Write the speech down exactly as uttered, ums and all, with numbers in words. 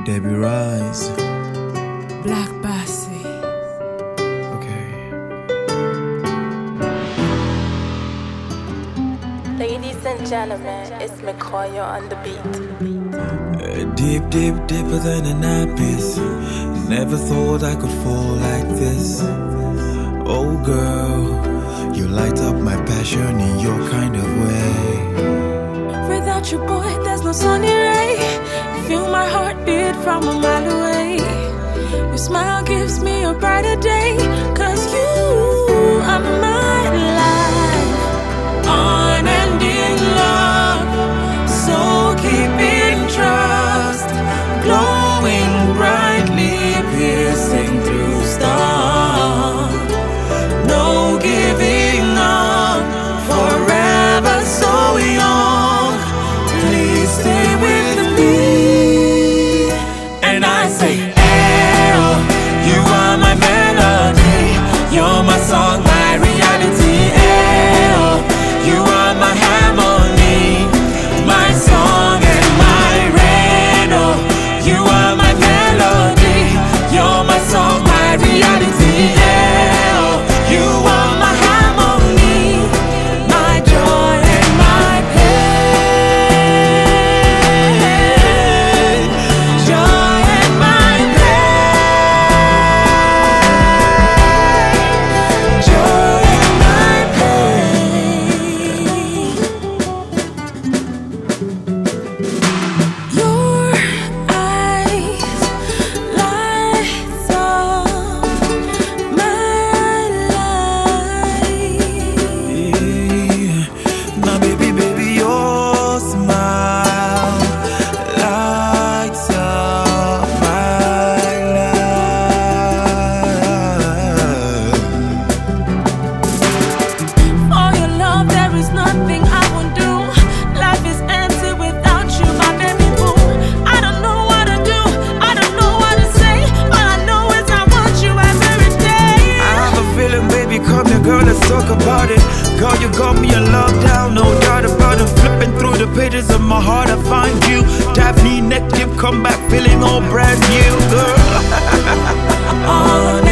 Debbie Rise. Black Bassie. Okay. Ladies and gentlemen, it's McCoy on the beat. Uh, deep, deep, deeper than an abyss. Never thought I could fall like this. Oh girl, you light up my passion in your kind of way. Without you, boy, there's no sunny ray. Feel my heartbeat from a mile away. Your smile gives me a brighter day. Cause you are my life. Unending love. So keep in trust. Glowing brightly, piercing through stars. No giving up. Forever so young. Please stay with me. And I say, Eyo, you are my melody. You're my song, my reality. Eyo, you are my harmony, my song and my rain. Oh, you are my melody. You're my song, my reality. Eyo, you are my harmony, my joy and my pain. Joy and my pain. Joy and my pain. Your eyes lights up my life. Yeah. Now baby, baby, your smile lights up my life. For your love, there is nothing I won't do. Life is empty without you, my baby boo. I don't know what to do, I don't know what to say. All I know is I want you every day. I have a feeling, baby, come here, girl, let's talk about it. Girl, you got me in lockdown, no doubt about it. Flipping through the pages of my heart, I find you. Daphne, neck dip, come back, feeling all brand new, girl. All